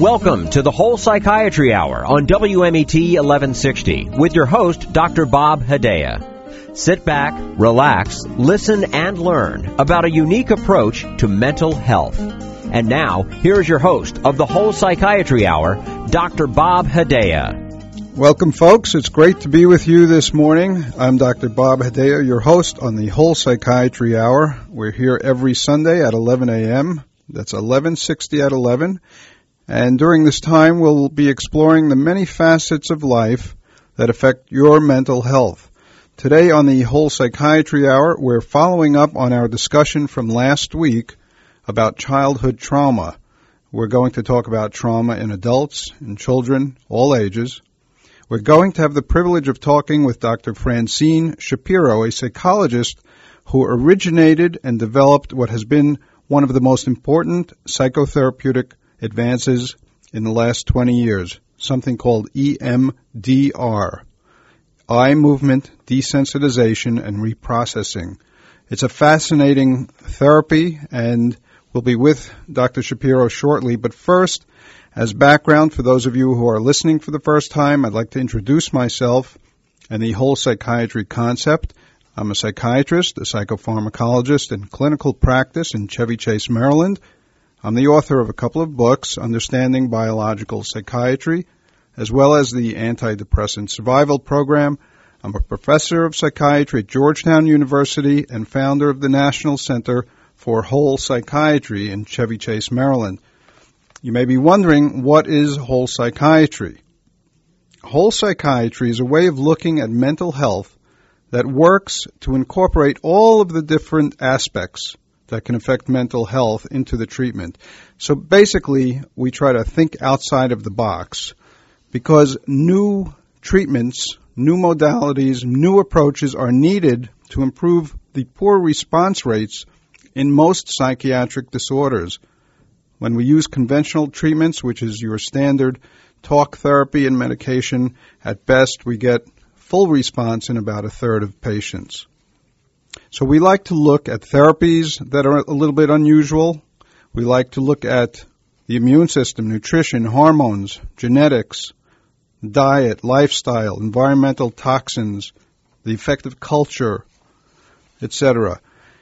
Welcome to the Whole Psychiatry Hour on WMET 1160 with your host, Dr. Bob Hedaya. Sit back, relax, listen, and learn about a unique approach to mental health. And now, here is your host of the Whole Psychiatry Hour, Dr. Bob Hedaya. Welcome, folks. It's great to be with you this morning. I'm Dr. Bob Hedaya, your host on the Whole Psychiatry Hour. We're here every Sunday at 11 a.m. That's 1160 at 11. And during this time, we'll be exploring the many facets of life that affect your mental health. Today on the Whole Psychiatry Hour, we're following up on our discussion from last week about childhood trauma. We're going to talk about trauma in adults, in children, all ages. We're going to have the privilege of talking with Dr. Francine Shapiro, a psychologist who originated and developed what has been one of the most important psychotherapeutic advances in the last 20 years, something called EMDR, eye movement desensitization and reprocessing. It's a fascinating therapy, and we'll be with Dr. Shapiro shortly. But first, as background for those of you who are listening for the first time, I'd like to introduce myself and the whole psychiatry concept. I'm a psychiatrist, a psychopharmacologist in clinical practice in Chevy Chase, Maryland. I'm the author of a couple of books, Understanding Biological Psychiatry, as well as the Antidepressant Survival Program. I'm a professor of psychiatry at Georgetown University and founder of the National Center for Whole Psychiatry in Chevy Chase, Maryland. You may be wondering, what is whole psychiatry? Whole psychiatry is a way of looking at mental health that works to incorporate all of the different aspects that can affect mental health into the treatment. So basically, we try to think outside of the box because new treatments, new modalities, new approaches are needed to improve the poor response rates in most psychiatric disorders. When we use conventional treatments, which is your standard talk therapy and medication, at best we get full response in about a third of patients. So we like to look at therapies that are a little bit unusual. We like to look at the immune system, nutrition, hormones, genetics, diet, lifestyle, environmental toxins, the effect of culture, etc.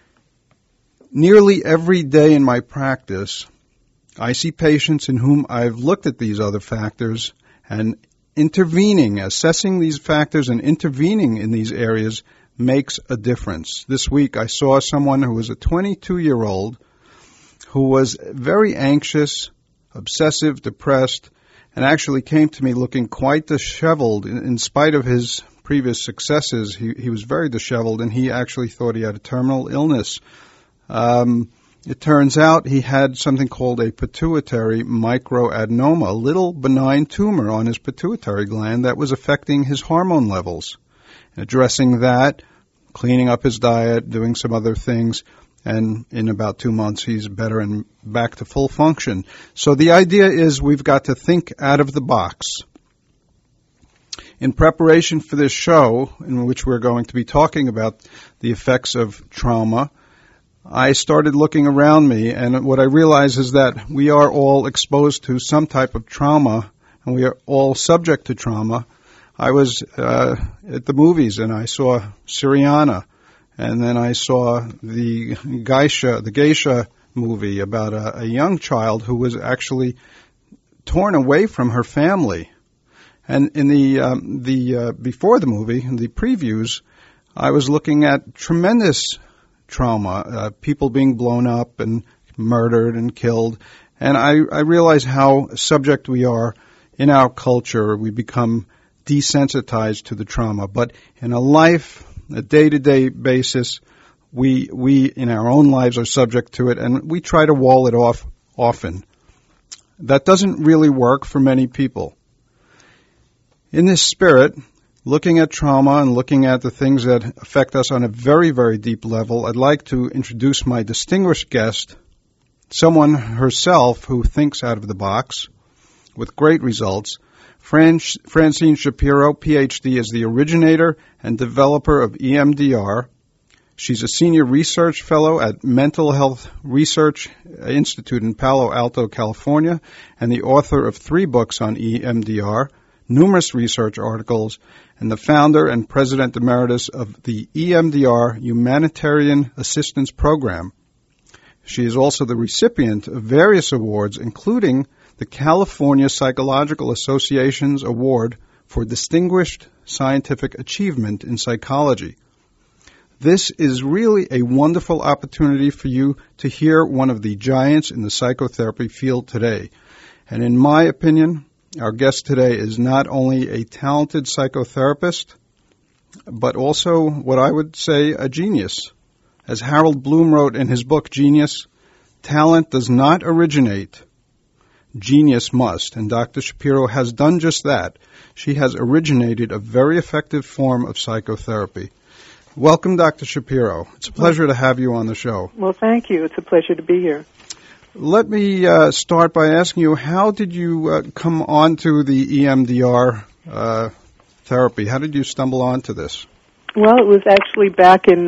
Nearly every day in my practice, I see patients in whom I've looked at these other factors, and assessing these factors and intervening in these areas makes a difference. This week I saw someone who was a 22-year-old who was very anxious, obsessive, depressed, and actually came to me looking quite disheveled. In spite of his previous successes, he was very disheveled, and he actually thought he had a terminal illness. It turns out he had something called a pituitary microadenoma, a little benign tumor on his pituitary gland that was affecting his hormone levels. Addressing that, cleaning up his diet, doing some other things, and in about 2 months he's better and back to full function. So the idea is we've got to think out of the box. In preparation for this show, in which we're going to be talking about the effects of trauma, I started looking around me, and what I realized is that we are all exposed to some type of trauma, and we are all subject to trauma. I was at the movies, and I saw Syriana, and then I saw the Geisha movie about a young child who was actually torn away from her family. And in the before the movie, in the previews, I was looking at tremendous trauma, people being blown up and murdered and killed, and I realized how subject we are in our culture. We become desensitized to the trauma, but in a day-to-day basis, we in our own lives are subject to it, and we try to wall it off often. That doesn't really work for many people. In this spirit, looking at trauma and looking at the things that affect us on a very, very deep level, I'd like to introduce my distinguished guest, someone herself who thinks out of the box with great results. Francine Shapiro, Ph.D., is the originator and developer of EMDR. She's a senior research fellow at Mental Health Research Institute in Palo Alto, California, and the author of 3 books on EMDR, numerous research articles, and the founder and president emeritus of the EMDR Humanitarian Assistance Program. She is also the recipient of various awards, including the California Psychological Association's Award for Distinguished Scientific Achievement in Psychology. This is really a wonderful opportunity for you to hear one of the giants in the psychotherapy field today. And in my opinion, our guest today is not only a talented psychotherapist, but also what I would say a genius. As Harold Bloom wrote in his book, Genius, talent does not originate, genius must. And Dr. Shapiro has done just that. She has originated a very effective form of psychotherapy. Welcome, Dr. Shapiro. It's a pleasure to have you on the show. Well, thank you. It's a pleasure to be here. Let me start by asking you, how did you come onto the EMDR therapy? How did you stumble onto this? Well, it was actually back in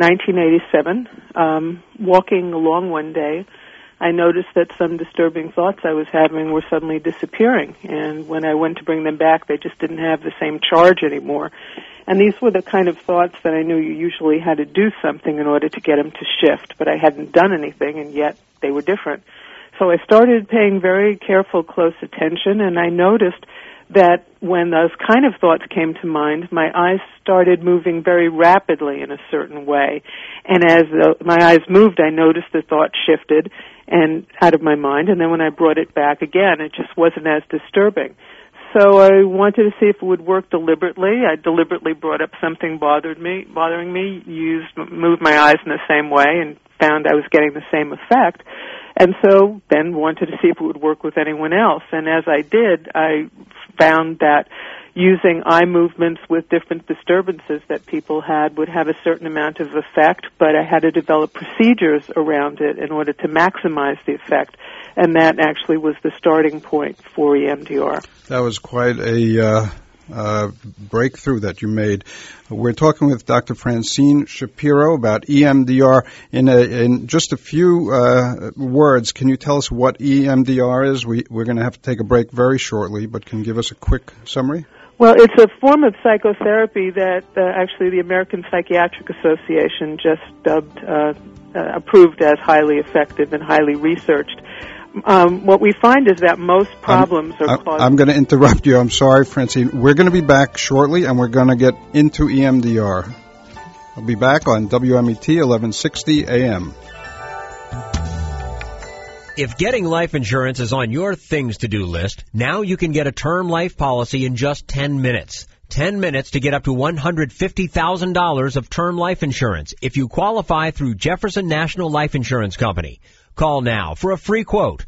1987. Walking along one day, I noticed that some disturbing thoughts I was having were suddenly disappearing. And when I went to bring them back, they just didn't have the same charge anymore. And these were the kind of thoughts that I knew you usually had to do something in order to get them to shift, but I hadn't done anything, and yet they were different. So I started paying very careful, close attention, and I noticed that when those kind of thoughts came to mind, my eyes started moving very rapidly in a certain way. And as my eyes moved, I noticed the thought shifted and out of my mind, and then when I brought it back again, it just wasn't as disturbing. So I wanted to see if it would work deliberately. I deliberately brought up something bothering me, moved my eyes in the same way, and found I was getting the same effect. And so then wanted to see if it would work with anyone else. And as I did, I found that using eye movements with different disturbances that people had would have a certain amount of effect, but I had to develop procedures around it in order to maximize the effect. And that actually was the starting point for EMDR. That was quite a breakthrough that you made. We're talking with Dr. Francine Shapiro about EMDR. In just a few words, can you tell us what EMDR is? We're going to have to take a break very shortly, but can you give us a quick summary? Well, it's a form of psychotherapy that actually the American Psychiatric Association just approved as highly effective and highly researched. What we find is that most problems are caused... I'm going to interrupt you. I'm sorry, Francine. We're going to be back shortly, and we're going to get into EMDR. I'll be back on WMET 1160 AM. If getting life insurance is on your things-to-do list, now you can get a term life policy in just 10 minutes. 10 minutes to get up to $150,000 of term life insurance if you qualify through Jefferson National Life Insurance Company. Call now for a free quote,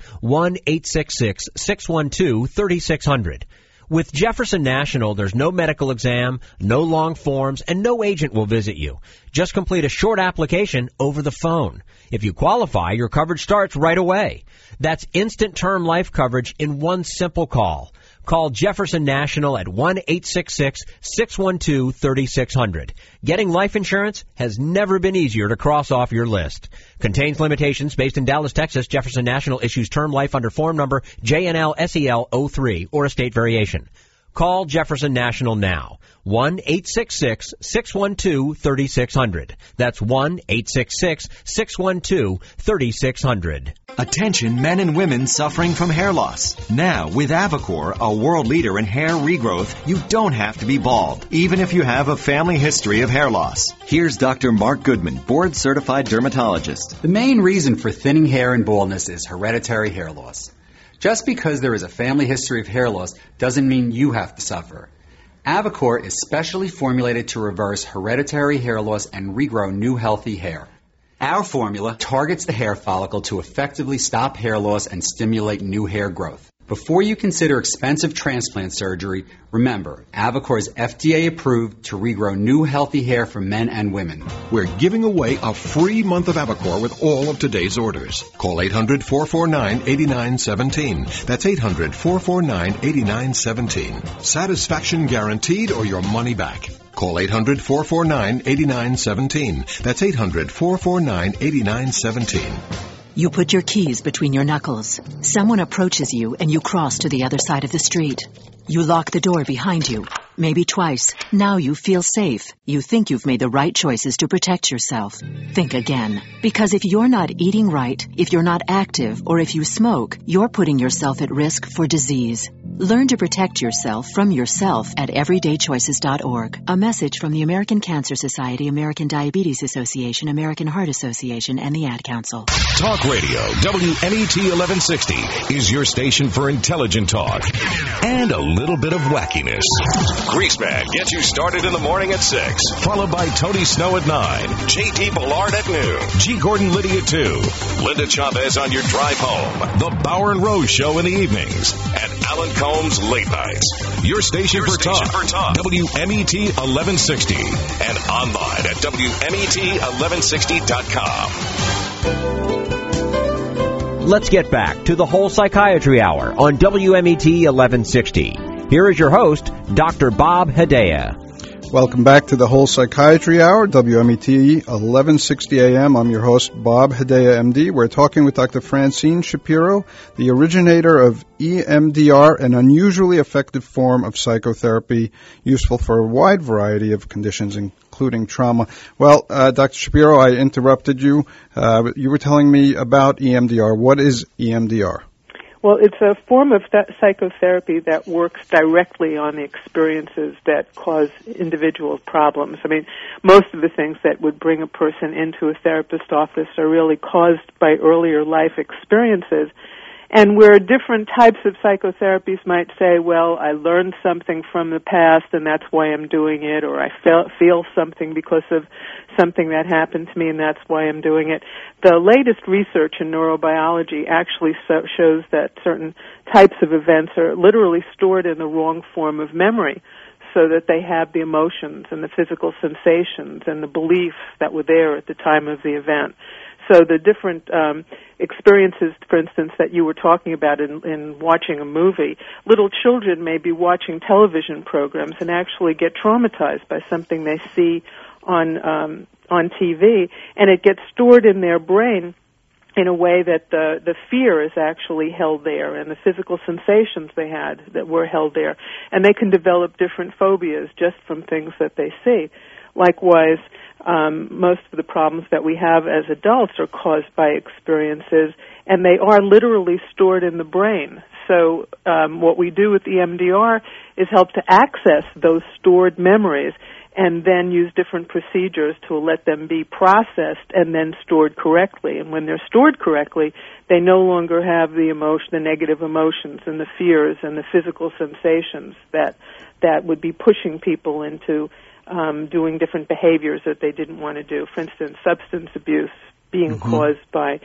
1-866-612-3600. With Jefferson National, there's no medical exam, no long forms, and no agent will visit you. Just complete a short application over the phone. If you qualify, your coverage starts right away. That's instant term life coverage in one simple call. Call Jefferson National at 1-866-612-3600. Getting life insurance has never been easier to cross off your list. Contains limitations. Based in Dallas, Texas, Jefferson National issues term life under form number JNL-SEL-03 or a state variation. Call Jefferson National now. 1-866-612-3600. That's 1-866-612-3600. Attention men and women suffering from hair loss. Now, with Avocor, a world leader in hair regrowth, you don't have to be bald, even if you have a family history of hair loss. Here's Dr. Mark Goodman, board-certified dermatologist. The main reason for thinning hair and baldness is hereditary hair loss. Just because there is a family history of hair loss doesn't mean you have to suffer. Avocor is specially formulated to reverse hereditary hair loss and regrow new healthy hair. Our formula targets the hair follicle to effectively stop hair loss and stimulate new hair growth. Before you consider expensive transplant surgery, remember, Avocor is FDA approved to regrow new healthy hair for men and women. We're giving away a free month of Avocor with all of today's orders. Call 800-449-8917. That's 800-449-8917. Satisfaction guaranteed or your money back. Call 800-449-8917. That's 800-449-8917. You put your keys between your knuckles. Someone approaches you and you cross to the other side of the street. You lock the door behind you, maybe twice. Now you feel safe. You think you've made the right choices to protect yourself. Think again. Because if you're not eating right, if you're not active, or if you smoke, you're putting yourself at risk for disease. Learn to protect yourself from yourself at everydaychoices.org. A message from the American Cancer Society, American Diabetes Association, American Heart Association, and the Ad Council. Talk Radio, WMET 1160, is your station for intelligent talk and a little bit of wackiness. Greaseman gets you started in the morning at 6, followed by Tony Snow at 9, J.D. Ballard at noon, G. Gordon Liddy at 2, Linda Chavez on your drive home, The Bauer and Rose Show in the evenings, and Alan Combs late nights. Your station for talk, WMET 1160, and online at WMET1160.com. Let's get back to the Whole Psychiatry Hour on WMET 1160. Here is your host, Dr. Bob Hedaya. Welcome back to the Whole Psychiatry Hour, WMET 1160 AM. I'm your host, Bob Hedaya, MD. We're talking with Dr. Francine Shapiro, the originator of EMDR, an unusually effective form of psychotherapy useful for a wide variety of conditions, including trauma. Well, Dr. Shapiro, I interrupted you. You were telling me about EMDR. What is EMDR? Well, it's a form of psychotherapy that works directly on the experiences that cause individual problems. I mean, most of the things that would bring a person into a therapist's office are really caused by earlier life experiences. And where different types of psychotherapies might say, well, I learned something from the past and that's why I'm doing it, or I feel something because of something that happened to me and that's why I'm doing it. The latest research in neurobiology actually shows that certain types of events are literally stored in the wrong form of memory, so that they have the emotions and the physical sensations and the beliefs that were there at the time of the event. So the different experiences, for instance, that you were talking about in watching a movie, little children may be watching television programs and actually get traumatized by something they see on TV, and it gets stored in their brain in a way that the fear is actually held there and the physical sensations they had that were held there. And they can develop different phobias just from things that they see. Likewise, most of the problems that we have as adults are caused by experiences, and they are literally stored in the brain. So what we do with EMDR is help to access those stored memories and then use different procedures to let them be processed and then stored correctly. And when they're stored correctly, they no longer have the negative emotions and the fears and the physical sensations that would be pushing people into doing different behaviors that they didn't want to do. For instance, substance abuse being caused by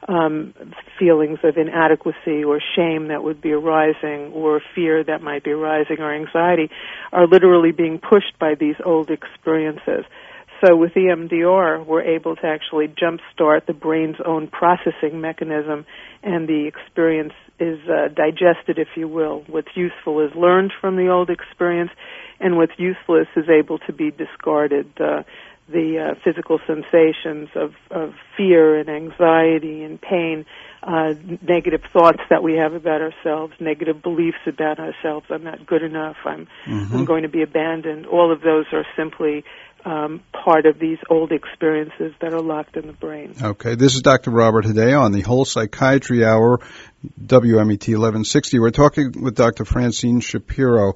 feelings of inadequacy or shame that would be arising, or fear that might be arising, or anxiety, are literally being pushed by these old experiences. So with EMDR, we're able to actually jumpstart the brain's own processing mechanism, and the experience is digested, if you will. What's useful is learned from the old experience, and what's useless is able to be discarded. The physical sensations of fear and anxiety and pain, negative thoughts that we have about ourselves, negative beliefs about ourselves, I'm not good enough, I'm going to be abandoned, all of those are simply part of these old experiences that are locked in the brain. Okay, this is Dr. Robert Hedaya on the Whole Psychiatry Hour, WMET 1160. We're talking with Dr. Francine Shapiro.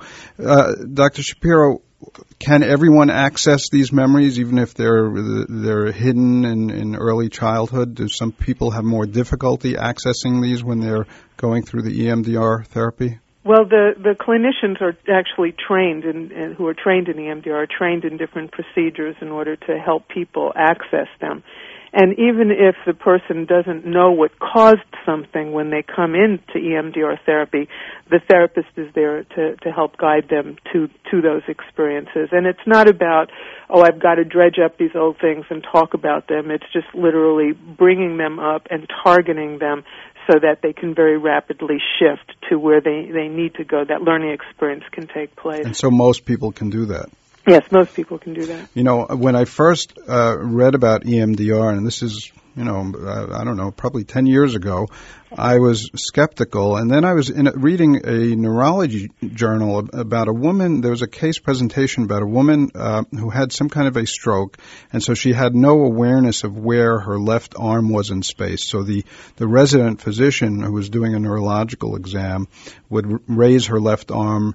Dr. Shapiro, can everyone access these memories, even if they're hidden in early childhood? Do some people have more difficulty accessing these when they're going through the EMDR therapy? Well, the clinicians are actually trained, who are trained in EMDR, are trained in different procedures in order to help people access them. And even if the person doesn't know what caused something when they come into EMDR therapy, the therapist is there to help guide them to those experiences. And it's not about, I've got to dredge up these old things and talk about them. It's just literally bringing them up and targeting them so that they can very rapidly shift to where they need to go. That learning experience can take place. And so most people can do that. Yes, most people can do that. You know, when I first read about EMDR, and this is, I don't know, probably 10 years ago, I was skeptical. And then I was reading a neurology journal about a woman. There was a case presentation about a woman who had some kind of a stroke, and so she had no awareness of where her left arm was in space. So the resident physician who was doing a neurological exam would raise her left arm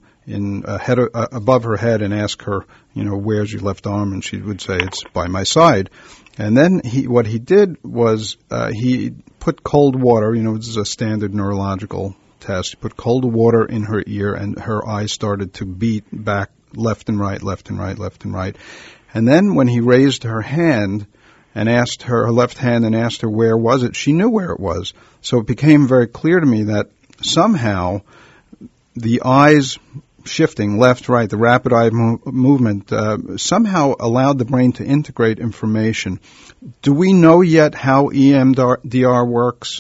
above her head and ask her, where's your left arm? And she would say, it's by my side. And then what he did was he put cold water, this is a standard neurological test. He put cold water in her ear, and her eyes started to beat back left and right, left and right, left and right. And then when he raised her hand and asked her left hand and asked her where was it, she knew where it was. So it became very clear to me that somehow the eyes shifting left, right, the rapid eye movement somehow allowed the brain to integrate information. Do we know yet how EMDR works?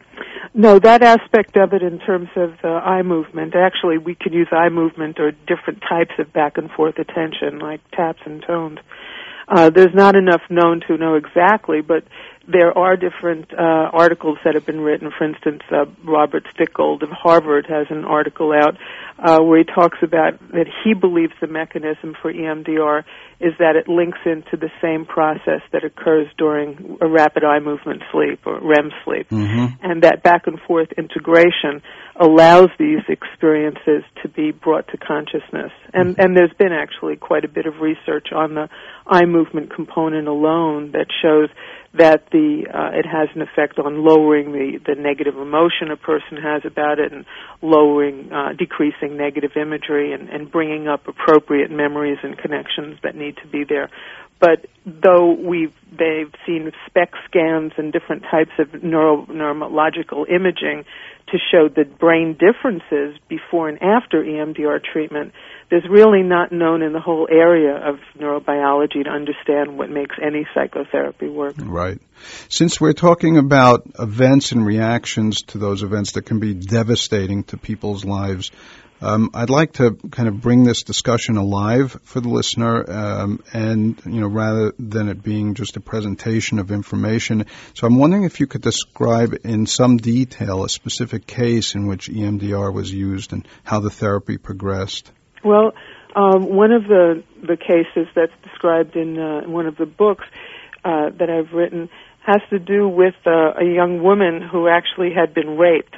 No, that aspect of it in terms of eye movement, actually we can use eye movement or different types of back and forth attention like taps and tones. There's not enough known to know exactly, but there are different articles that have been written. For instance, Robert Stickgold of Harvard has an article out where he talks about that he believes the mechanism for EMDR is that it links into the same process that occurs during a rapid eye movement sleep or REM sleep. Mm-hmm. And that back and forth integration allows these experiences to be brought to consciousness. And there's been actually quite a bit of research on the eye movement component alone that shows that it has an effect on lowering the negative emotion a person has about it and decreasing negative imagery and bringing up appropriate memories and connections that need to be there. But though they've seen SPECT scans and different types of neurological imaging to show the brain differences before and after EMDR treatment, there's really not known in the whole area of neurobiology to understand what makes any psychotherapy work. Right. Since we're talking about events and reactions to those events that can be devastating to people's lives, I'd like to kind of bring this discussion alive for the listener, and rather than it being just a presentation of information. So I'm wondering if you could describe in some detail a specific case in which EMDR was used and how the therapy progressed. Well, one of the cases that's described in one of the books that I've written has to do with a young woman who actually had been raped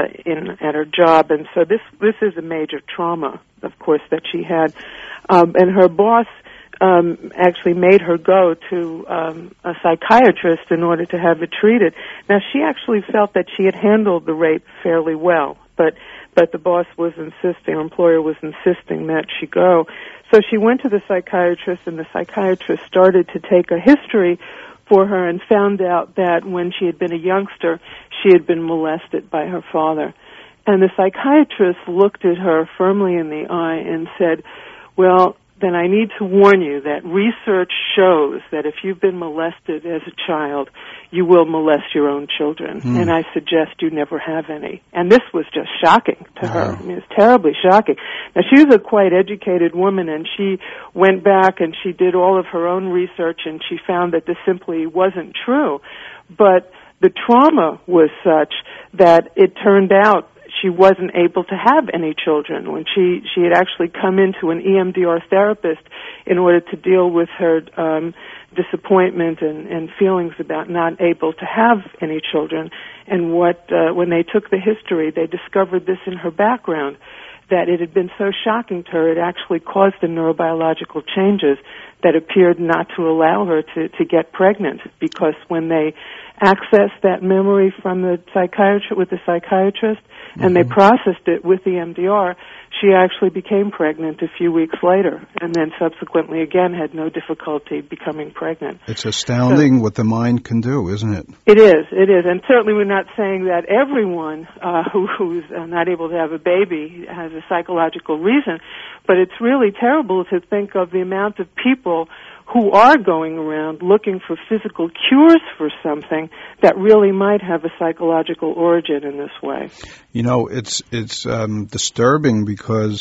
at her job, and so this is a major trauma, of course, that she had, and her boss actually made her go to a psychiatrist in order to have it treated. Now, she actually felt that she had handled the rape fairly well, but the boss was insisting, her employer was insisting that she go. So she went to the psychiatrist, and the psychiatrist started to take a history for her and found out that when she had been a youngster, she had been molested by her father. And the psychiatrist looked at her firmly in the eye and said, well, then I need to warn you that research shows that if you've been molested as a child, you will molest your own children, and I suggest you never have any. And this was just shocking to her. I mean, it was terribly shocking. Now, she was a quite educated woman, and she went back and she did all of her own research, and she found that this simply wasn't true. But the trauma was such that it turned out she wasn't able to have any children when she had actually come into an EMDR therapist in order to deal with her disappointment and feelings about not able to have any children. And when they took the history, they discovered this in her background, that it had been so shocking to her, it actually caused the neurobiological changes that appeared not to allow her to get pregnant, because when they accessed that memory from the psychiatrist, and they processed it with EMDR, she actually became pregnant a few weeks later, and then subsequently again had no difficulty becoming pregnant. It's astounding what the mind can do, isn't it? It is, and certainly we're not saying that everyone who's not able to have a baby has a psychological reason, but it's really terrible to think of the amount of people who are going around looking for physical cures for something that really might have a psychological origin in this way. It's disturbing because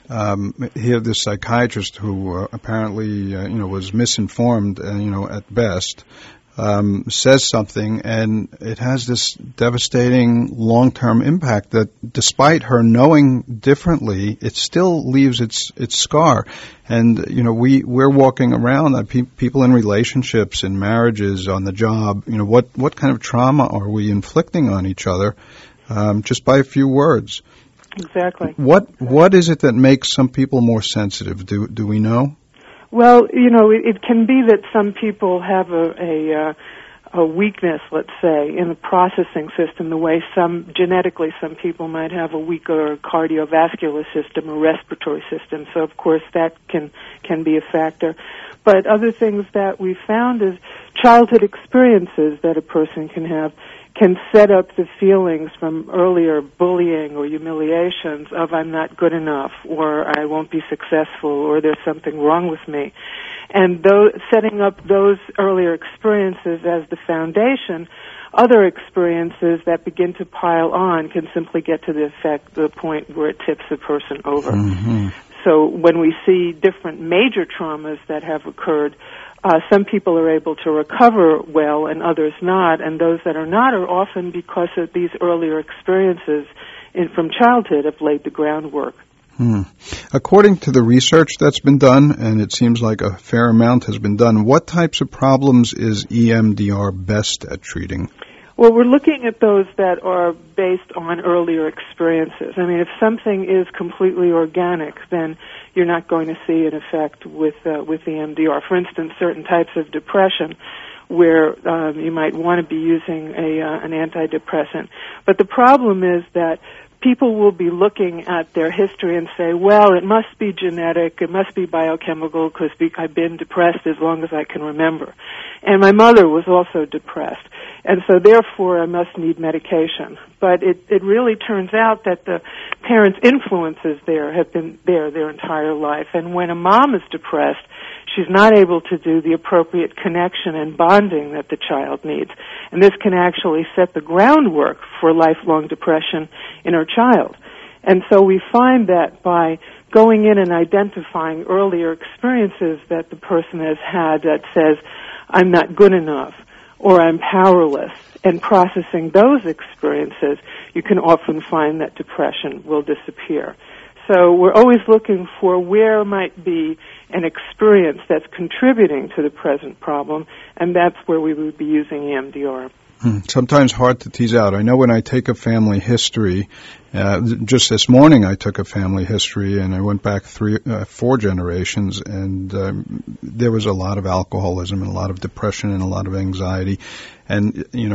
Here, this psychiatrist who apparently, was misinformed, at best, says something, and it has this devastating long-term impact that, despite her knowing differently, it still leaves its scar. And we're walking around, people in relationships, in marriages, on the job. What kind of trauma are we inflicting on each other just by a few words? Exactly. What is it that makes some people more sensitive? Do we know? Well, it can be that some people have a weakness, let's say, in the processing system, the way genetically some people might have a weaker cardiovascular system or respiratory system. So, of course, that can be a factor. But other things that we found is childhood experiences that a person can set up the feelings from earlier bullying or humiliations of I'm not good enough, or I won't be successful, or there's something wrong with me. And setting up those earlier experiences as the foundation, other experiences that begin to pile on can simply get to the point where it tips a person over. Mm-hmm. So when we see different major traumas that have occurred, some people are able to recover well and others not, and those that are not are often because of these earlier experiences from childhood have laid the groundwork. According to the research that's been done, and it seems like a fair amount has been done, what types of problems is EMDR best at treating? Well, we're looking at those that are based on earlier experiences. I mean, if something is completely organic, then you're not going to see an effect with EMDR. For instance, certain types of depression where you might want to be using an antidepressant. But the problem is that people will be looking at their history and say, well, it must be genetic, it must be biochemical, because I've been depressed as long as I can remember. And my mother was also depressed. And so therefore I must need medication. But it really turns out that the parents' influences there have been there their entire life. And when a mom is depressed, she's not able to do the appropriate connection and bonding that the child needs. And this can actually set the groundwork for lifelong depression in her child. And so we find that by going in and identifying earlier experiences that the person has had that says, I'm not good enough, or I'm powerless, and processing those experiences, you can often find that depression will disappear. So we're always looking for where might be an experience that's contributing to the present problem, and that's where we would be using EMDR. Sometimes hard to tease out. I know when I take a family history, just this morning I took a family history and I went back 4 generations, and there was a lot of alcoholism and a lot of depression and a lot of anxiety. And,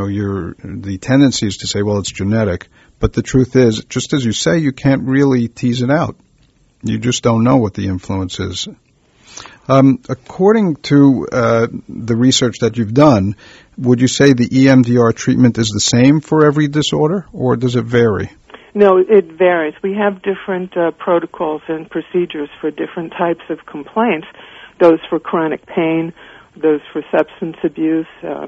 the tendency is to say, well, it's genetic. But the truth is, just as you say, you can't really tease it out. You just don't know what the influence is. According to the research that you've done, would you say the EMDR treatment is the same for every disorder, or does it vary? No, it varies. We have different protocols and procedures for different types of complaints, those for chronic pain, those for substance abuse,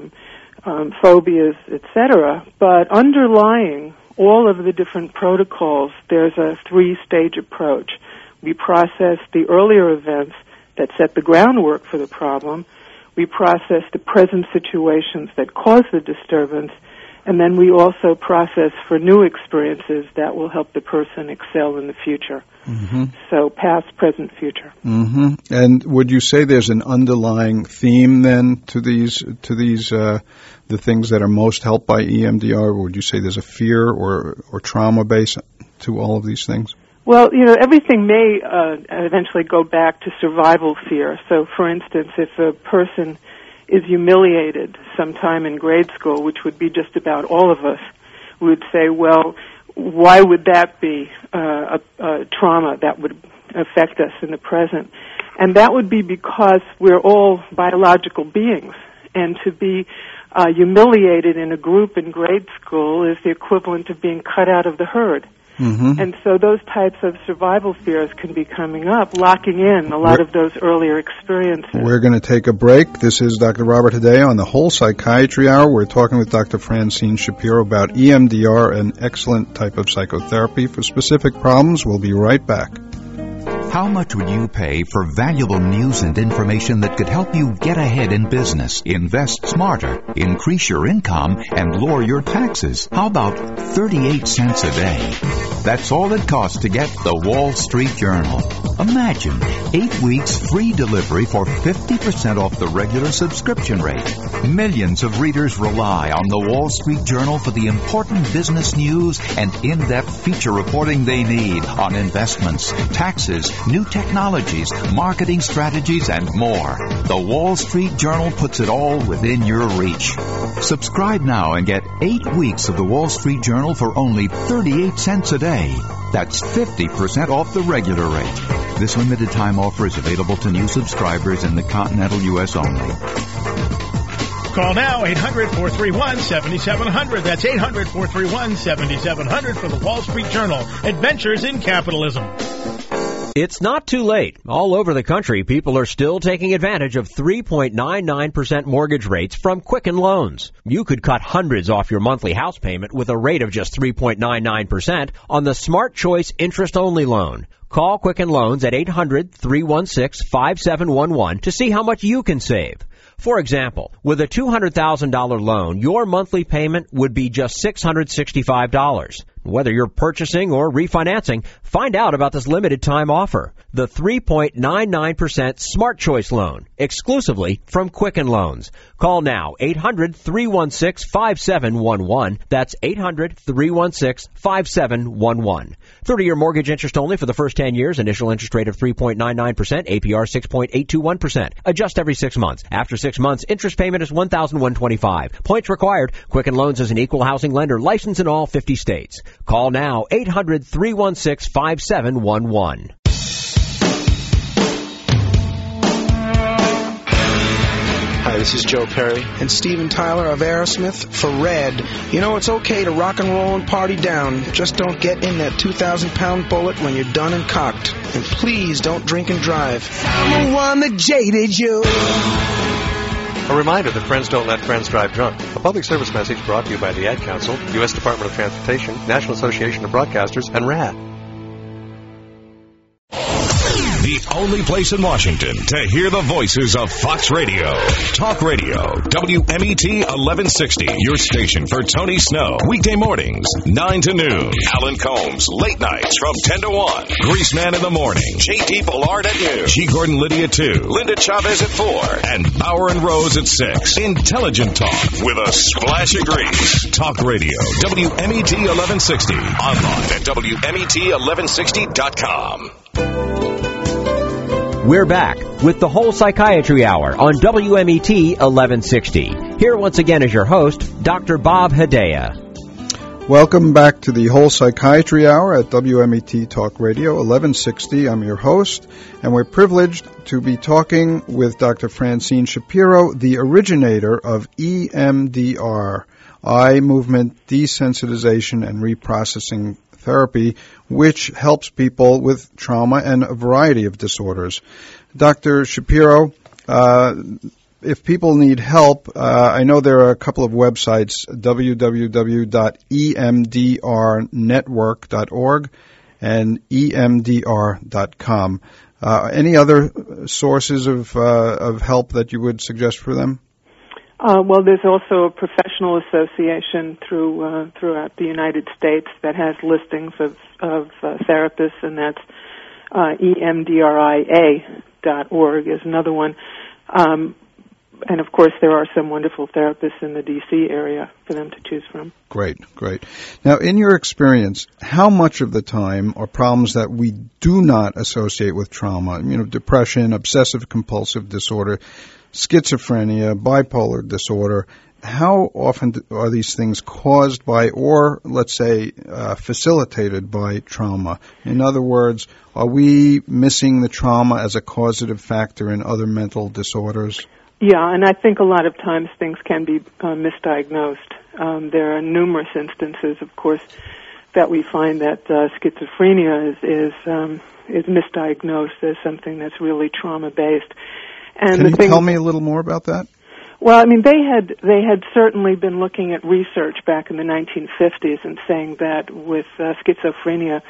phobias, etc. But underlying all of the different protocols, there's a 3-stage approach. We process the earlier events that set the groundwork for the problem. We process the present situations that cause the disturbance, and then we also process for new experiences that will help the person excel in the future. Mm-hmm. So past, present, future. Mm-hmm. And would you say there's an underlying theme then to these the things that are most helped by EMDR? Or would you say there's a fear or trauma base to all of these things? Well, everything may eventually go back to survival fear. So, for instance, if a person is humiliated sometime in grade school, which would be just about all of us, we would say, well, why would that be a trauma that would affect us in the present? And that would be because we're all biological beings, and to be humiliated in a group in grade school is the equivalent of being cut out of the herd. Mm-hmm. And so those types of survival fears can be coming up, locking in a lot of those earlier experiences. We're going to take a break. This is Dr. Robert Hedaya on the Whole Psychiatry Hour. We're talking with Dr. Francine Shapiro about EMDR, an excellent type of psychotherapy for specific problems. We'll be right back. How much would you pay for valuable news and information that could help you get ahead in business, invest smarter, increase your income, and lower your taxes? How about 38 cents a day? That's all it costs to get the Wall Street Journal. Imagine 8 weeks free delivery for 50% off the regular subscription rate. Millions of readers rely on the Wall Street Journal for the important business news and in-depth feature reporting they need on investments, taxes, new technologies, marketing strategies, and more. The Wall Street Journal puts it all within your reach. Subscribe now and get 8 weeks of the Wall Street Journal for only 38 cents a day. That's 50% off the regular rate. This limited time offer is available to new subscribers in the continental U.S. only. Call now, 800-431-7700. That's 800-431-7700 for the Wall Street Journal. Adventures in Capitalism. It's not too late. All over the country, people are still taking advantage of 3.99% mortgage rates from Quicken Loans. You could cut hundreds off your monthly house payment with a rate of just 3.99% on the Smart Choice interest-only loan. Call Quicken Loans at 800-316-5711 to see how much you can save. For example, with a $200,000 loan, your monthly payment would be just $665. Whether you're purchasing or refinancing, find out about this limited time offer. The 3.99% Smart Choice loan, exclusively from Quicken Loans. Call now, 800-316-5711. That's 800-316-5711. 30-year mortgage interest only for the first 10 years. Initial interest rate of 3.99%, APR 6.821%. Adjust every 6 months. After 6 months, interest payment is $1,125. Points required. Quicken Loans is an equal housing lender licensed in all 50 states. Call now, 800-316-5711. Hi, this is Joe Perry and Steven Tyler of Aerosmith for Red. You know, it's okay to rock and roll and party down. Just don't get in that 2,000-pound bullet when you're done and cocked. And please don't drink and drive. I'm the one that jaded you. A reminder that friends don't let friends drive drunk. A public service message brought to you by the Ad Council, U.S. Department of Transportation, National Association of Broadcasters, and RAD. The only place in Washington to hear the voices of Fox Radio. Talk Radio, WMET 1160, your station for Tony Snow. Weekday mornings, 9 to noon. Alan Combs, late nights from 10 to 1. Greaseman in the morning. J.D. Bullard at noon. G. Gordon Liddy at 2. Linda Chavez at 4. And Bauer and Rose at 6. Intelligent talk with a splash of grease. Talk Radio, WMET 1160. Online at WMET1160.com. We're back with the Whole Psychiatry Hour on WMET 1160. Here once again is your host, Dr. Bob Hedaya. Welcome back to the Whole Psychiatry Hour at WMET Talk Radio 1160. I'm your host, and we're privileged to be talking with Dr. Francine Shapiro, the originator of EMDR, Eye Movement Desensitization and Reprocessing Therapy, which helps people with trauma and a variety of disorders. Dr. Shapiro, if people need help, I know there are a couple of websites, www.emdrnetwork.org and emdr.com. Any other sources of help that you would suggest for them? Well, there's also a professional association throughout the United States that has listings of therapists, and that's emdria.org is another one. And, of course, there are some wonderful therapists in the D.C. area for them to choose from. Great. Now, in your experience, how much of the time are problems that we do not associate with trauma, depression, obsessive-compulsive disorder, schizophrenia, bipolar disorder, how often are these things caused by or, let's say, facilitated by trauma? In other words, are we missing the trauma as a causative factor in other mental disorders? Yeah, and I think a lot of times things can be misdiagnosed. There are numerous instances, of course, that we find that schizophrenia is misdiagnosed as something that's really trauma-based. And can you tell me a little more about that? Well, I mean, they had certainly been looking at research back in the 1950s and saying that with schizophrenia,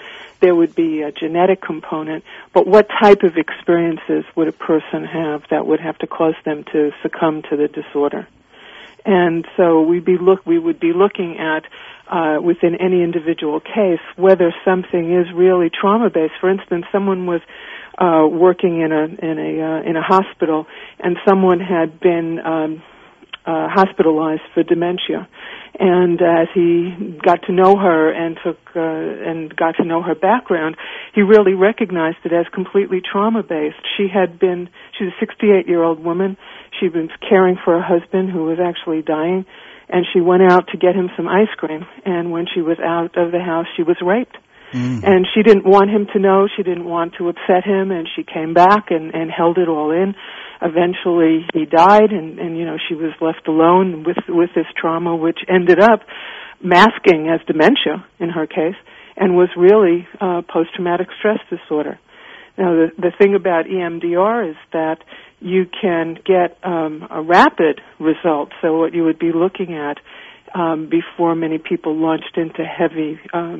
there would be a genetic component, but what type of experiences would a person have that would have to cause them to succumb to the disorder? And so we would be looking at within any individual case whether something is really trauma-based. For instance, someone was working in a hospital, and someone had been hospitalized for dementia. And as he got to know her and got to know her background, he really recognized it as completely trauma-based. She's a 68-year-old woman. She'd been caring for her husband who was actually dying, and she went out to get him some ice cream. And when she was out of the house, she was raped. And she didn't want him to know. She didn't want to upset him, and she came back and held it all in. Eventually, he died, and she was left alone with this trauma, which ended up masking as dementia in her case, and was really post-traumatic stress disorder. Now, the thing about EMDR is that you can get a rapid result. So what you would be looking at before many people launched into heavy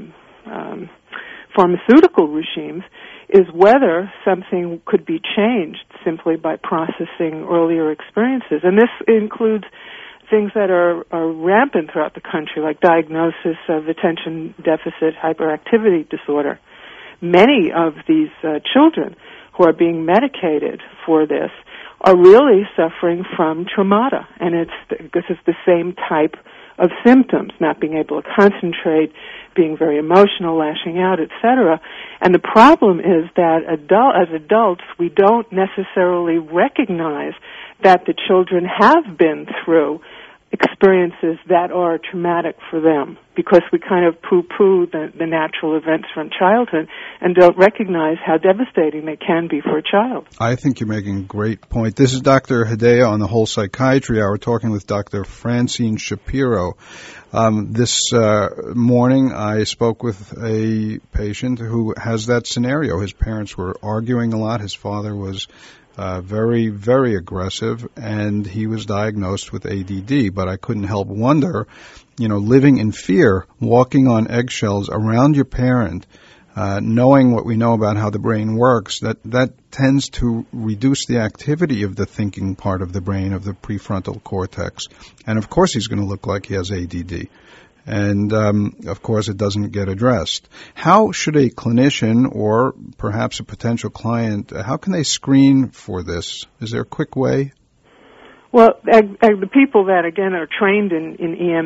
pharmaceutical regimes is whether something could be changed simply by processing earlier experiences. And this includes things that are rampant throughout the country, like diagnosis of attention deficit hyperactivity disorder. Many of these children who are being medicated for this are really suffering from traumata, and this is the same type of symptoms, not being able to concentrate, being very emotional, lashing out, etc. And the problem is that as adults, we don't necessarily recognize that the children have been through experiences that are traumatic for them, because we kind of poo-poo the natural events from childhood and don't recognize how devastating they can be for a child. I think you're making a great point. This is Dr. Hedaya on the Whole Psychiatry Hour, talking with Dr. Francine Shapiro. This morning I spoke with a patient who has that scenario. His parents were arguing a lot. His father was very, very aggressive, and he was diagnosed with ADD. But I couldn't help wonder, living in fear, walking on eggshells around your parent, knowing what we know about how the brain works, that tends to reduce the activity of the thinking part of the brain, of the prefrontal cortex. And of course he's going to look like he has ADD. And, of course, it doesn't get addressed. How should a clinician or perhaps a potential client, how can they screen for this? Is there a quick way? Well, the people that, again, are trained in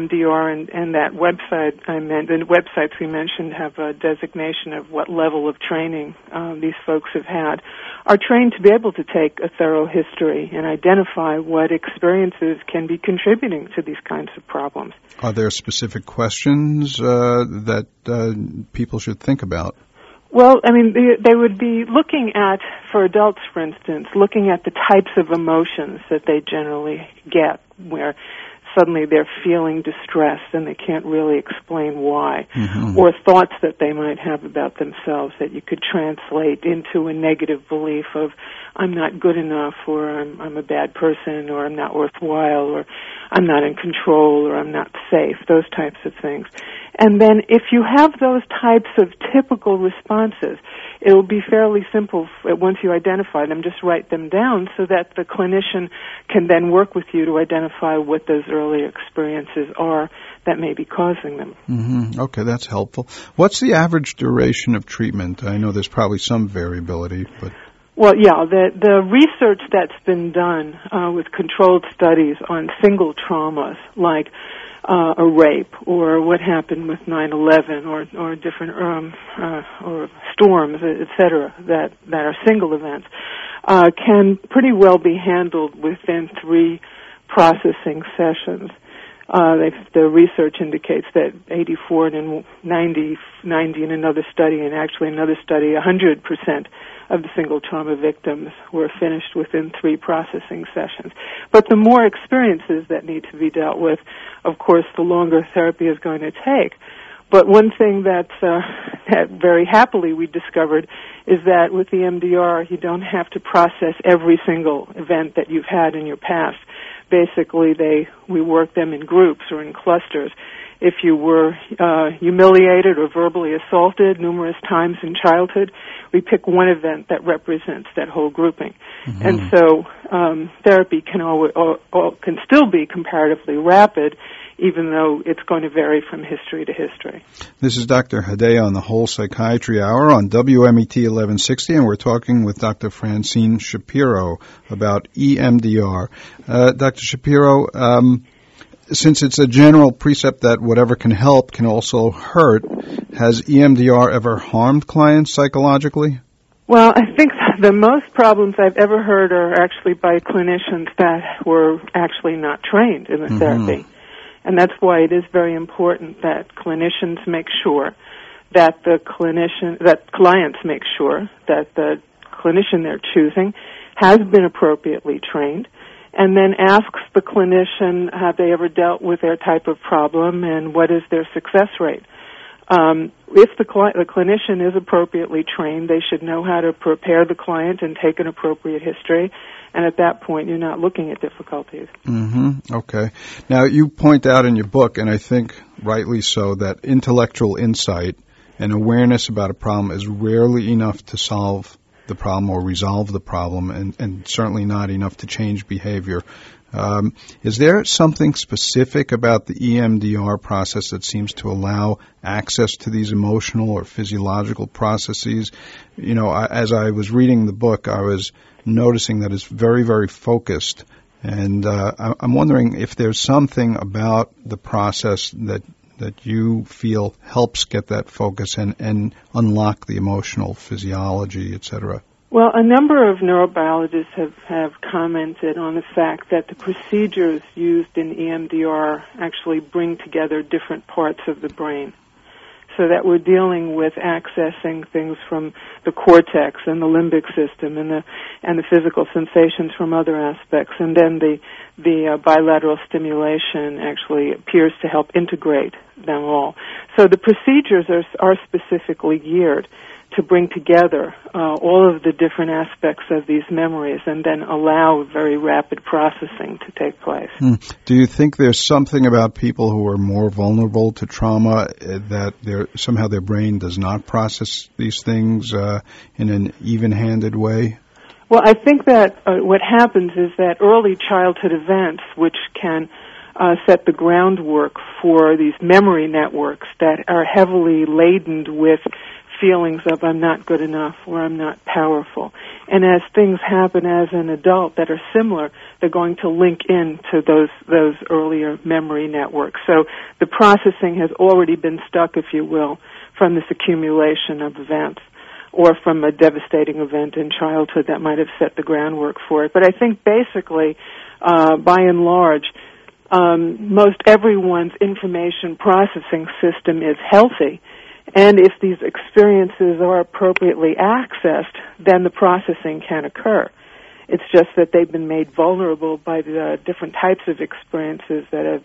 EMDR and that website the websites we mentioned have a designation of what level of training these folks have had, are trained to be able to take a thorough history and identify what experiences can be contributing to these kinds of problems. Are there specific questions that people should think about? Well, I mean, they would be looking at, for adults, for instance, looking at the types of emotions that they generally get, where suddenly they're feeling distressed and they can't really explain why, or thoughts that they might have about themselves that you could translate into a negative belief of, I'm not good enough, or I'm a bad person, or I'm not worthwhile, or I'm not in control, or I'm not safe, those types of things. And then if you have those types of typical responses, it will be fairly simple once you identify them. Just write them down so that the clinician can then work with you to identify what those early experiences are that may be causing them. Okay, that's helpful. What's the average duration of treatment? I know there's probably some variability, but... Well, yeah, the research that's been done with controlled studies on single traumas, like a rape or what happened with 9/11 or different or storms, etc., that are single events, can pretty well be handled within 3 processing sessions. The research indicates that 84 and 90 in another study, and actually another study, 100% of the single trauma victims were finished within 3 processing sessions. But the more experiences that need to be dealt with, of course, the longer therapy is going to take. But one thing that very happily we discovered is that with the EMDR, you don't have to process every single event that you've had in your past. Basically, we work them in groups or in clusters, if you were humiliated or verbally assaulted numerous times in childhood, we pick one event that represents that whole grouping. Mm-hmm. And so therapy can still be comparatively rapid, even though it's going to vary from history to history. This is Dr. Hadea on the Whole Psychiatry Hour on WMET 1160, and we're talking with Dr. Francine Shapiro about EMDR. Dr. Shapiro, since it's a general precept that whatever can help can also hurt, has EMDR ever harmed clients psychologically? Well, I think the most problems I've ever heard are actually by clinicians that were actually not trained in the therapy. And that's why it is very important that clinicians make sure that clients make sure that the clinician they're choosing has been appropriately trained, and then asks the clinician, have they ever dealt with their type of problem and what is their success rate? If the clinician is appropriately trained, they should know how to prepare the client and take an appropriate history. And at that point, you're not looking at difficulties. Mm-hmm. Okay. Now, you point out in your book, and I think rightly so, that intellectual insight and awareness about a problem is rarely enough to solve the problem or resolve the problem, and certainly not enough to change behavior. Is there something specific about the EMDR process that seems to allow access to these emotional or physiological processes? You know, as I was reading the book, I was noticing that it's very, very focused. And I'm wondering if there's something about the process that you feel helps get that focus and unlock the emotional physiology, et cetera. Well, a number of neurobiologists have commented on the fact that the procedures used in EMDR actually bring together different parts of the brain. So that we're dealing with accessing things from the cortex and the limbic system and the physical sensations from other aspects, and then the bilateral stimulation actually appears to help integrate them all. So the procedures are specifically geared to bring together all of the different aspects of these memories and then allow very rapid processing to take place. Do you think there's something about people who are more vulnerable to trauma that somehow their brain does not process these things in an even-handed way? Well, I think that what happens is that early childhood events, which can set the groundwork for these memory networks that are heavily laden with feelings of I'm not good enough or I'm not powerful. And as things happen as an adult that are similar, they're going to link into those earlier memory networks. So the processing has already been stuck, if you will, from this accumulation of events or from a devastating event in childhood that might have set the groundwork for it. But I think basically, by and large, most everyone's information processing system is healthy. And if these experiences are appropriately accessed, then the processing can occur. It's just that they've been made vulnerable by the different types of experiences that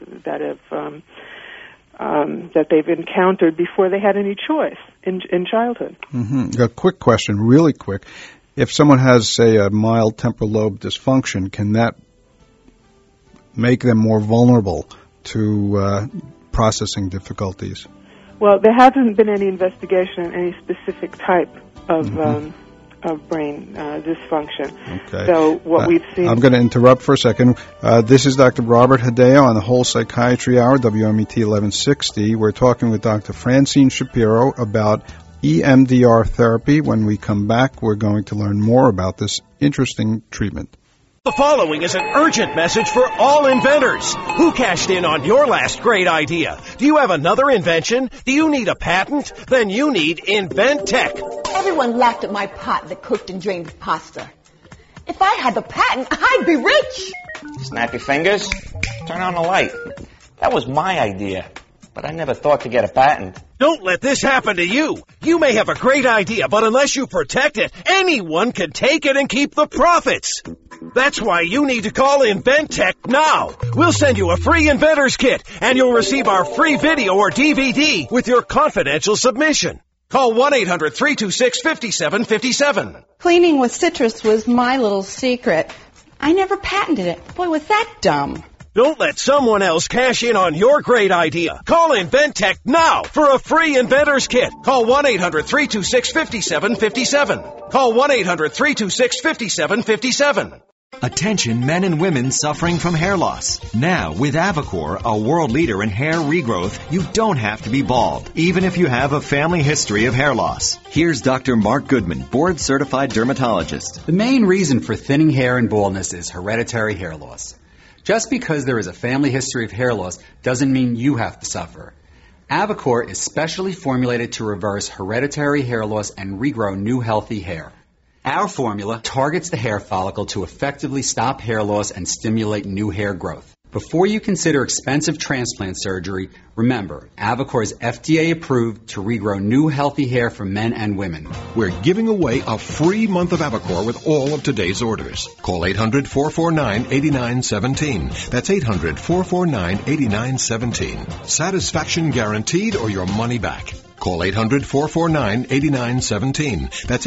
they've encountered before they had any choice in childhood. Mm-hmm. A quick question, really quick. If someone has, say, a mild temporal lobe dysfunction, can that make them more vulnerable to processing difficulties? Well, there hasn't been any investigation on any specific type of brain dysfunction. Okay. So what we've seen... I'm going to interrupt for a second. This is Dr. Robert Hadea on the Whole Psychiatry Hour, WMET 1160. We're talking with Dr. Francine Shapiro about EMDR therapy. When we come back, we're going to learn more about this interesting treatment. The following is an urgent message for all inventors. Who cashed in on your last great idea? Do you have another invention? Do you need a patent? Then you need InventTech. Everyone laughed at my pot that cooked and drained pasta. If I had the patent, I'd be rich. Snap your fingers, turn on the light. That was my idea, but I never thought to get a patent. Don't let this happen to you. You may have a great idea, but unless you protect it, anyone can take it and keep the profits. That's why you need to call InventTech now. We'll send you a free inventor's kit, and you'll receive our free video or DVD with your confidential submission. Call 1-800-326-5757. Cleaning with citrus was my little secret. I never patented it. Boy, was that dumb. Don't let someone else cash in on your great idea. Call Inventec now for a free inventor's kit. Call 1-800-326-5757. Call 1-800-326-5757. Attention men and women suffering from hair loss. Now, with Avocor, a world leader in hair regrowth, you don't have to be bald, even if you have a family history of hair loss. Here's Dr. Mark Goodman, board-certified dermatologist. The main reason for thinning hair and baldness is hereditary hair loss. Just because there is a family history of hair loss doesn't mean you have to suffer. Avocor is specially formulated to reverse hereditary hair loss and regrow new healthy hair. Our formula targets the hair follicle to effectively stop hair loss and stimulate new hair growth. Before you consider expensive transplant surgery, remember, Avocor is FDA approved to regrow new healthy hair for men and women. We're giving away a free month of Avocor with all of today's orders. Call 800-449-8917. That's 800-449-8917. Satisfaction guaranteed or your money back. Call 800-449-8917. That's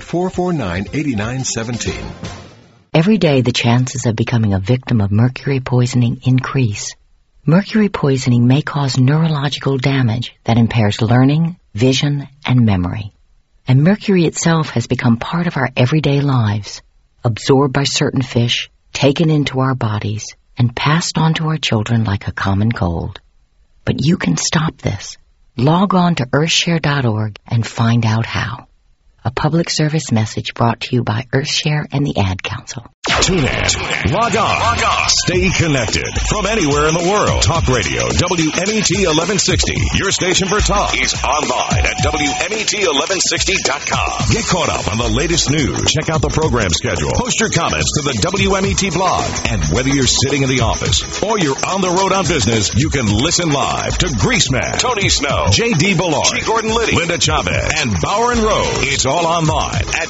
800-449-8917. Every day the chances of becoming a victim of mercury poisoning increase. Mercury poisoning may cause neurological damage that impairs learning, vision, and memory. And mercury itself has become part of our everyday lives, absorbed by certain fish, taken into our bodies, and passed on to our children like a common cold. But you can stop this. Log on to earthshare.org and find out how. A public service message brought to you by Earthshare and the Ad Council. Tune in. Log on. Stay connected. From anywhere in the world. Talk Radio, WMET 1160. Your station for talk is online at WMET1160.com. Get caught up on the latest news. Check out the program schedule. Post your comments to the WMET blog. And whether you're sitting in the office or you're on the road on business, you can listen live to Greaseman, Tony Snow, J.D. Ballard, G. Gordon Liddy, Linda Chavez, and Bauer and Rose. It's all online at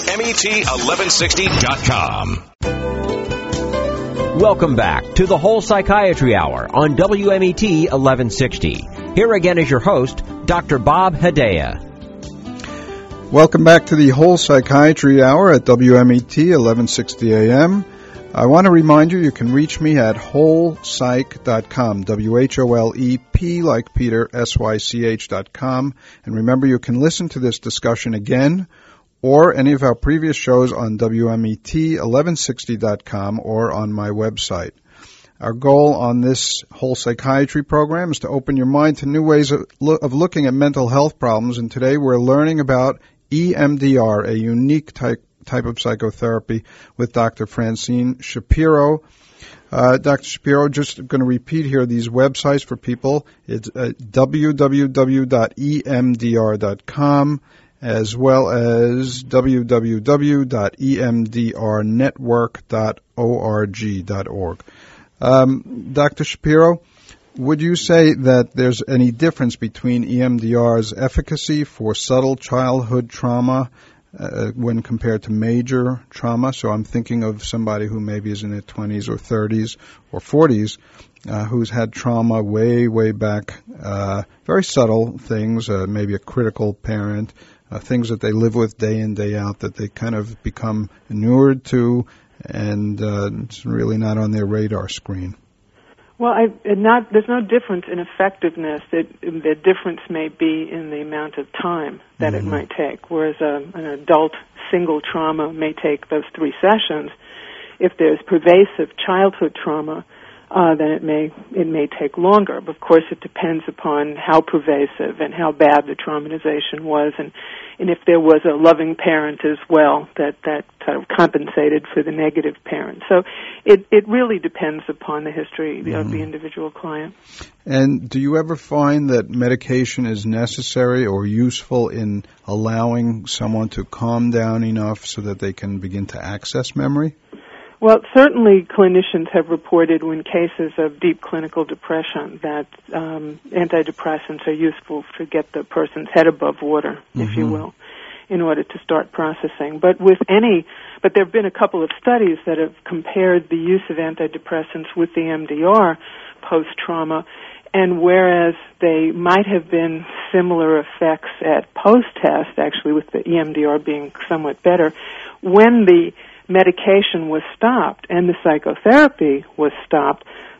WMET1160.com. Welcome back to the Whole Psychiatry Hour on WMET 1160. Here again is your host, Dr. Bob Hedaya. Welcome back to the Whole Psychiatry Hour at WMET 1160 AM. I want to remind you can reach me at wholepsych.com, WHOLEP like Peter, SYCH.com. And remember, you can listen to this discussion again or any of our previous shows on WMET1160.com or on my website. Our goal on this Whole Psychiatry program is to open your mind to new ways of looking at mental health problems, and today we're learning about EMDR, a unique type of psychotherapy, with Dr. Francine Shapiro. Dr. Shapiro, just going to repeat here these websites for people. It's www.emdr.com, as well as www.emdrnetwork.org. Dr. Shapiro, would you say that there's any difference between EMDR's efficacy for subtle childhood trauma when compared to major trauma? So I'm thinking of somebody who maybe is in their 20s or 30s or 40s who's had trauma way, way back, very subtle things, maybe a critical parent, things that they live with day in, day out, that they kind of become inured to, and it's really not on their radar screen. Well, there's no difference in effectiveness. The difference may be in the amount of time that it might take, whereas an adult single trauma may take those 3 sessions. If there's pervasive childhood trauma, then it may take longer. But of course, it depends upon how pervasive and how bad the traumatization was, and if there was a loving parent as well that sort of compensated for the negative parent. So it really depends upon the history of the individual client. And do you ever find that medication is necessary or useful in allowing someone to calm down enough so that they can begin to access memory? Well, certainly clinicians have reported in cases of deep clinical depression that antidepressants are useful to get the person's head above water, if you will, in order to start processing. But there have been a couple of studies that have compared the use of antidepressants with the EMDR post-trauma, and whereas they might have been similar effects at post-test, actually with the EMDR being somewhat better, when the medication was stopped and the psychotherapy was stopped,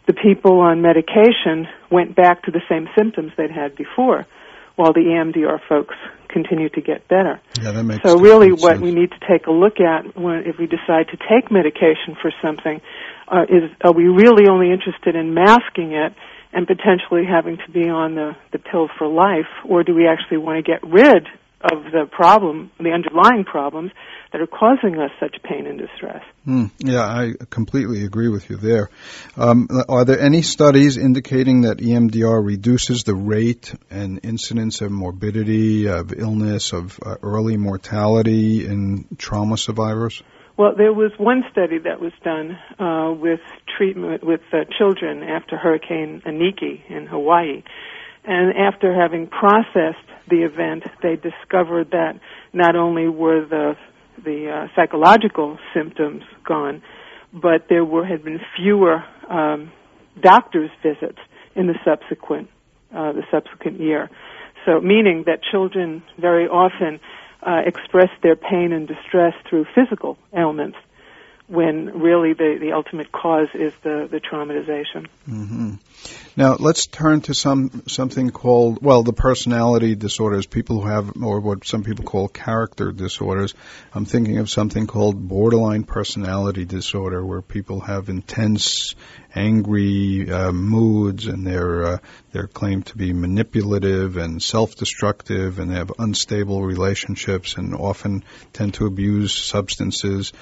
the people on medication went back to the same symptoms they'd had before, while the EMDR folks continue to get better. Yeah, that makes so really sense. What we need to take a look at if we decide to take medication for something is, are we really only interested in masking it and potentially having to be on the pill for life, or do we actually want to get rid of the problem, the underlying problems that are causing us such pain and distress? Yeah, I completely agree with you there. Are there any studies indicating that EMDR reduces the rate and incidence of morbidity, of illness, of early mortality in trauma survivors? Well, there was one study that was done with treatment with children after Hurricane Iniki in Hawaii. And after having processed the event, they discovered that not only were the psychological symptoms gone, but there had been fewer doctor's visits in the subsequent year. So, meaning that children very often express their pain and distress through physical ailments, when really the ultimate cause is the traumatization. Mm-hmm. Now, let's turn to something called, the personality disorders, people who have, or what some people call character disorders. I'm thinking of something called borderline personality disorder, where people have intense, angry moods, and they're claimed to be manipulative and self-destructive, and they have unstable relationships and often tend to abuse substances.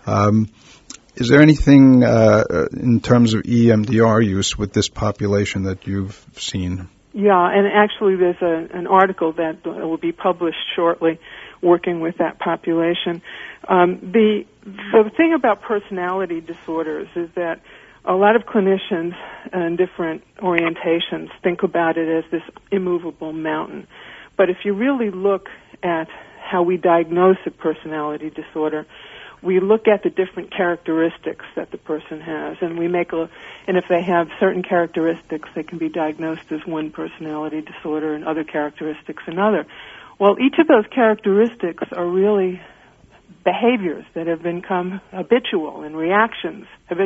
Is there anything in terms of EMDR use with this population that you've seen? Yeah, and actually there's an article that will be published shortly working with that population. The thing about personality disorders is that a lot of clinicians and different orientations think about it as this immovable mountain. But if you really look at how we diagnose a personality disorder, we look at the different characteristics that the person has, and and if they have certain characteristics, they can be diagnosed as one personality disorder and other characteristics another. Well, each of those characteristics are really behaviors that have become habitual reactions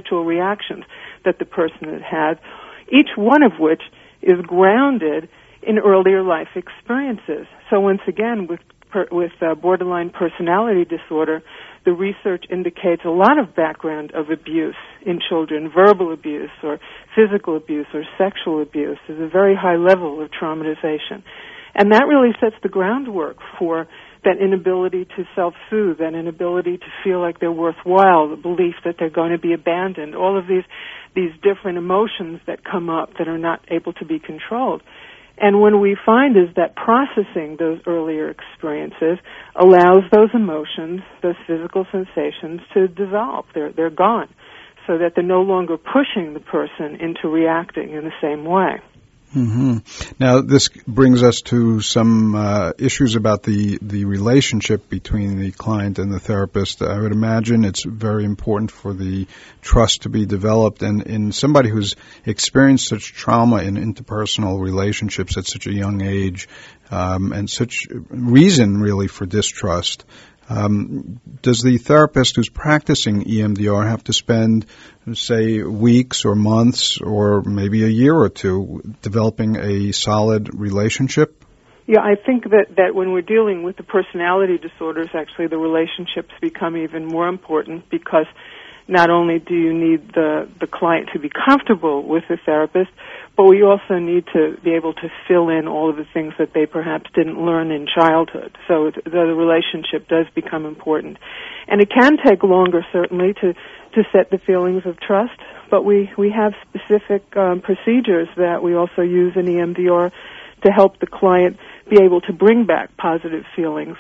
that the person has had, each one of which is grounded in earlier life experiences. So once again, with borderline personality disorder, the research indicates a lot of background of abuse in children, verbal abuse or physical abuse or sexual abuse. There's a very high level of traumatization. And that really sets the groundwork for that inability to self-soothe, that inability to feel like they're worthwhile, the belief that they're going to be abandoned, all of these different emotions that come up that are not able to be controlled. And what we find is that processing those earlier experiences allows those emotions, those physical sensations to dissolve. They're gone, so that they're no longer pushing the person into reacting in the same way. Mm-hmm. Now, this brings us to some issues about the relationship between the client and the therapist. I would imagine it's very important for the trust to be developed. And in somebody who's experienced such trauma in interpersonal relationships at such a young age, and such reason, really, for distrust, does the therapist who's practicing EMDR have to spend, say, weeks or months or maybe a year or two developing a solid relationship? Yeah, I think that when we're dealing with the personality disorders, actually the relationships become even more important, because not only do you need the client to be comfortable with the therapist, but we also need to be able to fill in all of the things that they perhaps didn't learn in childhood. So the relationship does become important. And it can take longer, certainly, to set the feelings of trust, but we have specific procedures that we also use in EMDR to help the client be able to bring back positive feelings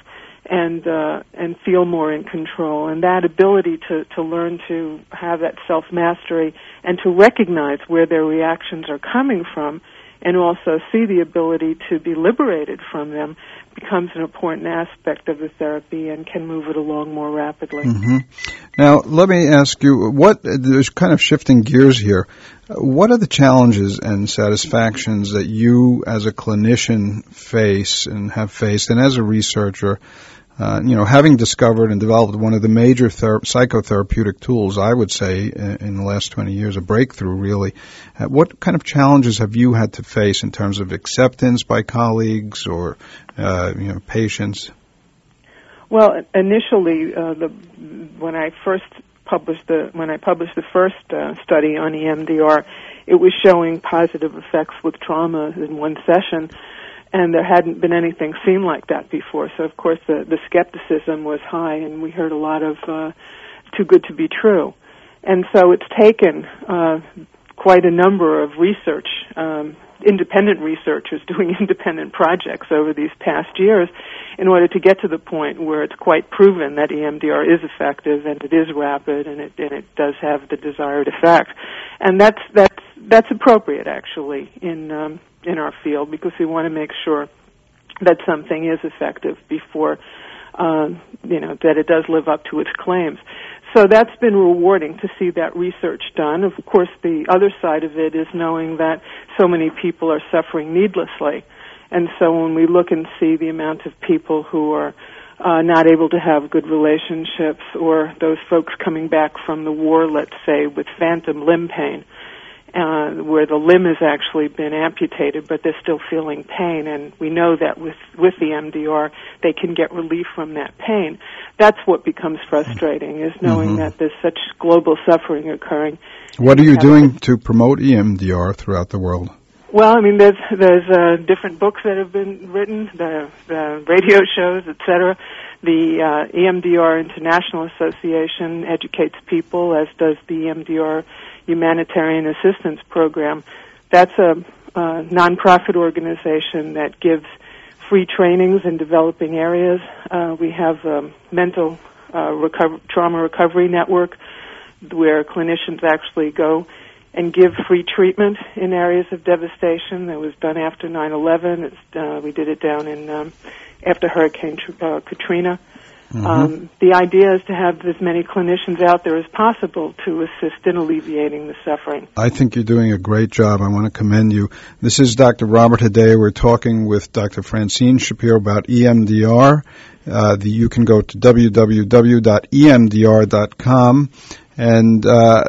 and feel more in control. And that ability to learn to have that self-mastery and to recognize where their reactions are coming from, and also see the ability to be liberated from them, becomes an important aspect of the therapy and can move it along more rapidly. Mm-hmm. Now, let me ask you, there's kind of shifting gears here. What are the challenges and satisfactions that you as a clinician face and have faced, and as a researcher, having discovered and developed one of the major psychotherapeutic tools, I would say, in the last 20 years, a breakthrough really, what kind of challenges have you had to face in terms of acceptance by colleagues or, patients? Well, initially, when I published the first study on EMDR, it was showing positive effects with trauma in one session, and there hadn't been anything seen like that before. So, of course, the skepticism was high, and we heard a lot of too good to be true. And so it's taken quite a number of research, independent researchers doing independent projects over these past years in order to get to the point where it's quite proven that EMDR is effective and it is rapid and it does have the desired effect. And that's appropriate, actually, in our field, because we want to make sure that something is effective before that it does live up to its claims. So that's been rewarding to see that research done. Of course, the other side of it is knowing that so many people are suffering needlessly. And so when we look and see the amount of people who are not able to have good relationships, or those folks coming back from the war, let's say, with phantom limb pain, where the limb has actually been amputated, but they're still feeling pain, and we know that with the EMDR, they can get relief from that pain. That's what becomes frustrating, is knowing that there's such global suffering occurring. What are you doing to promote EMDR throughout the world? Well, I mean, there's different books that have been written, the radio shows, etc. The EMDR International Association educates people, as does the EMDR Humanitarian Assistance Program. That's a nonprofit organization that gives free trainings in developing areas. We have a mental trauma recovery network where clinicians actually go and give free treatment in areas of devastation. That was done after 9/11. We did it down in after Hurricane Katrina. The idea is to have as many clinicians out there as possible to assist in alleviating the suffering. I think you're doing a great job. I want to commend you. This is Dr. Robert Hedaya. We're talking with Dr. Francine Shapiro about EMDR. You can go to www.emdr.com. And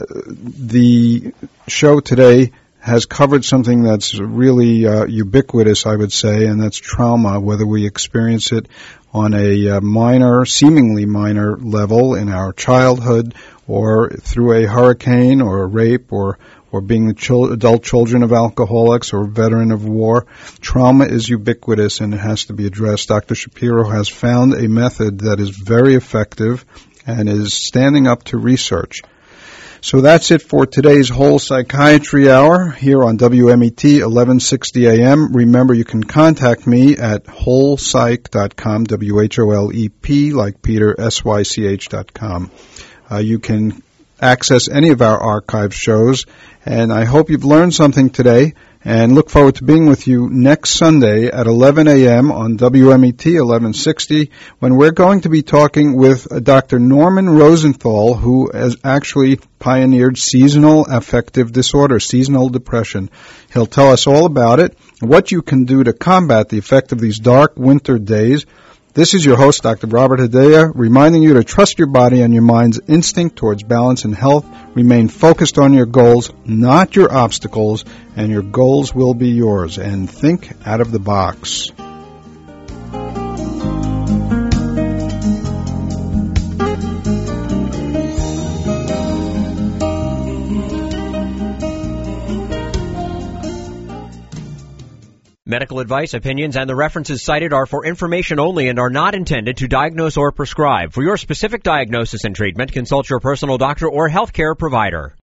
the show today has covered something that's really ubiquitous, I would say, and that's trauma, whether we experience it on a seemingly minor level in our childhood, or through a hurricane or a rape, or being the adult children of alcoholics or a veteran of war. Trauma is ubiquitous and it has to be addressed. Dr. Shapiro has found a method that is very effective and is standing up to research. So that's it for today's Whole Psychiatry Hour here on WMET 1160 AM. Remember, you can contact me at wholepsych.com, WHOLEP, like Peter, SYCH.com. You can access any of our archive shows, and I hope you've learned something today, and look forward to being with you next Sunday at 11 a.m. on WMET 1160, when we're going to be talking with Dr. Norman Rosenthal, who has actually pioneered seasonal affective disorder, seasonal depression. He'll tell us all about it, what you can do to combat the effect of these dark winter days. This is your host, Dr. Robert Hedaya, reminding you to trust your body and your mind's instinct towards balance and health. Remain focused on your goals, not your obstacles, and your goals will be yours. And think out of the box. Medical advice, opinions, and the references cited are for information only and are not intended to diagnose or prescribe. For your specific diagnosis and treatment, consult your personal doctor or healthcare provider.